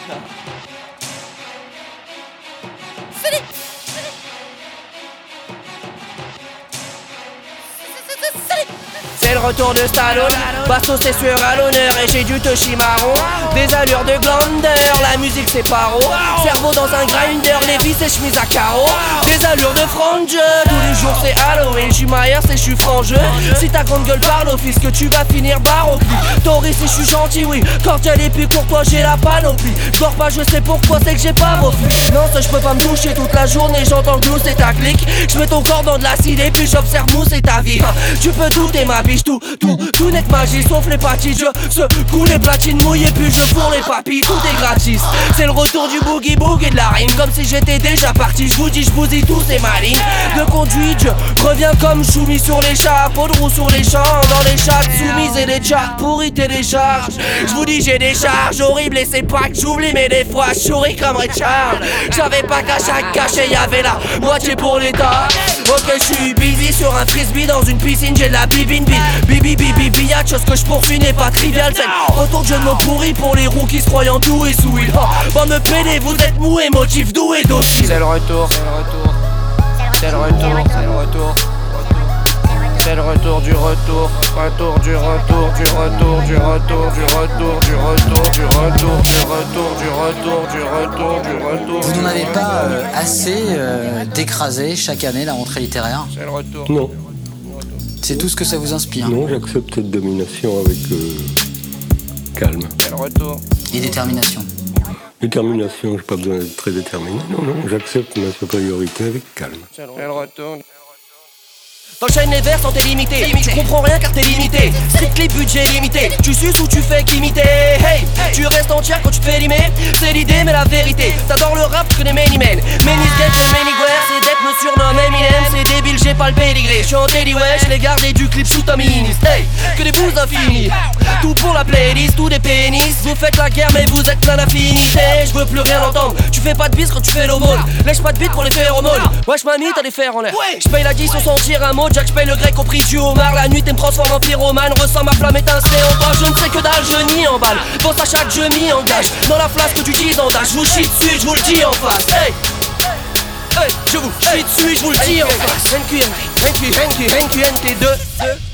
C'est le retour de Stallone, Bastos c'est sûr à l'honneur et j'ai du Toshi marron. Des allures de glandeur, la musique c'est paro. Cerveau dans un grinder, les vis et chemise à carreaux. Des allures de franc jeu, tous les jours c'est Halloween. J'suis Myers et j'suis franc jeu. Si ta grande gueule parle au fisc, tu vas finir barre au cul. Toris et j'suis gentil, oui, cordial et puis courtois, j'ai la panoplie. J'dors pas, je sais pourquoi, c'est que j'ai pas vos flux. Non, ça j'peux pas me toucher toute la journée, j'entends que c'est ta clique. J'mets ton corps dans de l'acide et puis j'observe mousser ta vie. Tu peux douter ma biche, tout net magie, sauf les pâtis. Je secoue les platines mouillées puis je fourre les papilles, tout est gratis. C'est le retour du boogie boogie de la rime, comme si j'étais déjà parti. Je vous dis, je bousille tous ces malines. De conduite, je reviens comme Choumi sur les chapeaux de roue sur les champs. Dans les chats soumises et les chats pourris télécharge. Je vous dis, j'ai des charges horribles et c'est pas que j'oublie, mais des fois je souris comme Richard. J'avais pas qu'à chaque cachet y'avait la moitié pour l'état. Ok, je suis busy sur un frisbee dans une piscine, j'ai de la bibine bide. Bibi, y'a de choses que je poursuis n'est pas trivial. C'est le retour de jeu de mots pourris pour les roues qui se croient doux et sous il. Va me péder, vous êtes mou et motif doux et docile. C'est le retour, c'est le retour. C'est le retour, c'est le retour. C'est le retour du retour, retour du retour, du retour, du retour, du retour, du retour, du retour, du retour, du retour, du retour, du retour. Vous n'en avez pas assez d'écraser chaque année la rentrée littéraire? C'est le retour. Non. C'est tout ce que ça vous inspire? Non, j'accepte cette domination avec calme. C'est le retour. Et détermination? Détermination, j'ai pas besoin d'être très déterminé. Non, j'accepte ma supériorité avec calme. C'est le retour. T'enchaînes les vers sans t'es limité. Tu comprends rien car t'es limité. Strictly budget limité. Tu suces ou tu fais qu'imiter. Hey, tu restes entière quand tu te fais limer. C'est l'idée mais la vérité. T'adores le rap que des many men. Many sketch et many guerres. C'est dead me surnomme Eminem. C'est débile j'ai pas le pédigré. J'suis en daily wesh les gardés du clip shoot à minis. Hey, que des bouses infinis. Tout pour la playlist, tout des pénis. Vous faites la guerre mais vous êtes plein d'affinités. Je veux plus rien entendre. Tu fais pas de bis quand tu fais l'aumône. Lèche pas de bite pour les phéromones. Wesh mamie t'as des fers en l'air. J'paye la 10 sans sentir un mot. Jack j'paye le grec au prix du homard. La nuit t'es me transforme en pyromane. Ressens ma flamme étincelle en bas. Je ne sais que dalle, je nie en balle. Pense à chaque jeu m'y engage. Dans la flasque du gisandage. Je vous chie dessus, je vous le dis en face. Hey, hey, je vous chie dessus, je vous le dis en face. NQ2